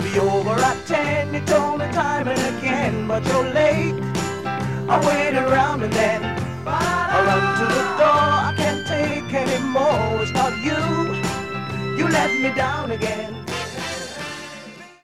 be over at 10. You told me time and again, but you're late. I wait around and then I run to the door. I can't take any more. It's not you. You let me down again.